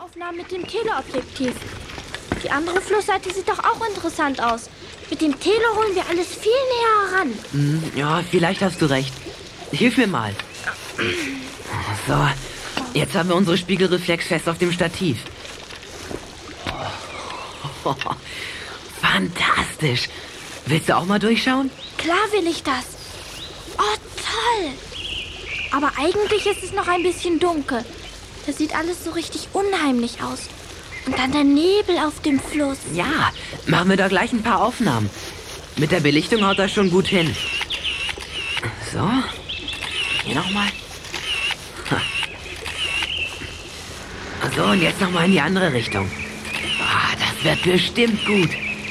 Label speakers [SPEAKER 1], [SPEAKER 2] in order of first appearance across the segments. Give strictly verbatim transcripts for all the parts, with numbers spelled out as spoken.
[SPEAKER 1] Aufnahmen mit dem Teleobjektiv. Die andere Flussseite sieht doch auch interessant aus. Mit dem Tele holen wir alles viel näher heran.
[SPEAKER 2] Hm, ja, vielleicht hast du recht. Hilf mir mal. So, jetzt haben wir unsere Spiegelreflex fest auf dem Stativ. Oh, fantastisch. Willst du auch mal durchschauen?
[SPEAKER 1] Klar will ich das. Oh, toll. Aber eigentlich ist es noch ein bisschen dunkel. Das sieht alles so richtig unheimlich aus. Und dann der Nebel auf dem Fluss.
[SPEAKER 2] Ja, machen wir da gleich ein paar Aufnahmen. Mit der Belichtung haut das schon gut hin. So, hier nochmal. So, und jetzt nochmal in die andere Richtung. Ah, das wird bestimmt gut.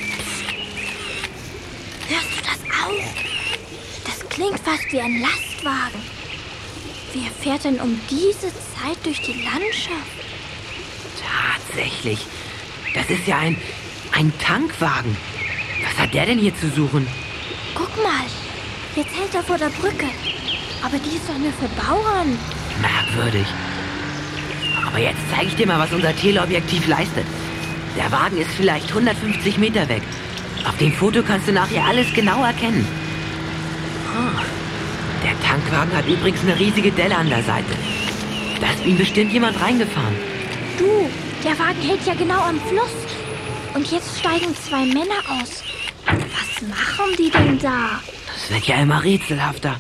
[SPEAKER 1] Hörst du das auch? Das klingt fast wie ein Lastwagen. Wer fährt denn um diese Zeit durch die Landschaft?
[SPEAKER 2] Tatsächlich. Das ist ja ein, ein Tankwagen. Was hat der denn hier zu suchen?
[SPEAKER 1] Guck mal, jetzt hält er vor der Brücke. Aber die ist doch nur für Bauern.
[SPEAKER 2] Merkwürdig. Aber jetzt zeige ich dir mal, was unser Teleobjektiv leistet. Der Wagen ist vielleicht hundertfünfzig Meter weg. Auf dem Foto kannst du nachher alles genau erkennen. Oh. Der Tankwagen hat übrigens eine riesige Delle an der Seite. Da ist ihm bestimmt jemand reingefahren.
[SPEAKER 1] Du, der Wagen hält ja genau am Fluss. Und jetzt steigen zwei Männer aus. Was machen die denn da?
[SPEAKER 2] Das wird ja immer rätselhafter.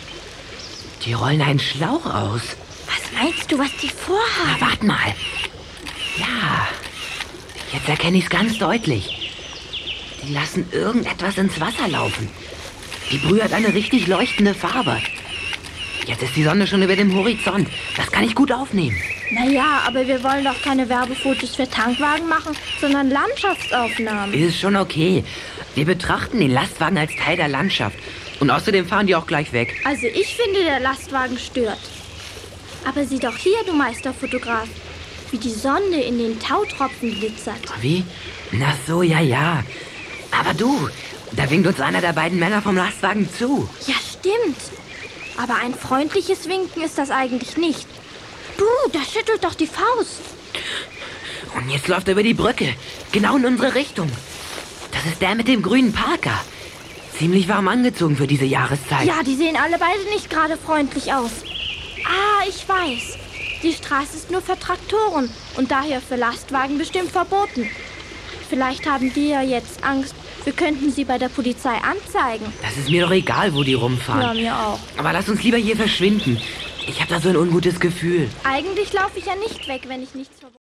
[SPEAKER 2] Die rollen einen Schlauch aus.
[SPEAKER 1] Was meinst du, was die
[SPEAKER 2] Na,
[SPEAKER 1] vorhaben?
[SPEAKER 2] warte mal. Ja, jetzt erkenne ich es ganz deutlich. Die lassen irgendetwas ins Wasser laufen. Die Brühe hat eine richtig leuchtende Farbe. Jetzt ist die Sonne schon über dem Horizont. Das kann ich gut aufnehmen.
[SPEAKER 1] Naja, aber wir wollen doch keine Werbefotos für Tankwagen machen, sondern Landschaftsaufnahmen.
[SPEAKER 2] Ist schon okay. Wir betrachten den Lastwagen als Teil der Landschaft. Und außerdem fahren die auch gleich weg.
[SPEAKER 1] Also ich finde, der Lastwagen stört. Aber sieh doch hier, du Meisterfotograf, wie die Sonne in den Tautropfen glitzert.
[SPEAKER 2] Wie? Na so, ja, ja. Aber du, da winkt uns einer der beiden Männer vom Lastwagen zu.
[SPEAKER 1] Ja, stimmt. Aber ein freundliches Winken ist das eigentlich nicht. Du, da schüttelt doch die Faust.
[SPEAKER 2] Und jetzt läuft er über die Brücke. Genau in unsere Richtung. Das ist der mit dem grünen Parker. Ziemlich warm angezogen für diese Jahreszeit.
[SPEAKER 1] Ja, die sehen alle beide nicht gerade freundlich aus. Ah, ich weiß. Die Straße ist nur für Traktoren und daher für Lastwagen bestimmt verboten. Vielleicht haben die ja jetzt Angst, wir könnten sie bei der Polizei anzeigen.
[SPEAKER 2] Das ist mir doch egal, wo die rumfahren.
[SPEAKER 1] Ja, mir auch.
[SPEAKER 2] Aber lass uns lieber hier verschwinden. Ich habe da so ein ungutes Gefühl.
[SPEAKER 1] Eigentlich laufe ich ja nicht weg, wenn ich nichts verboten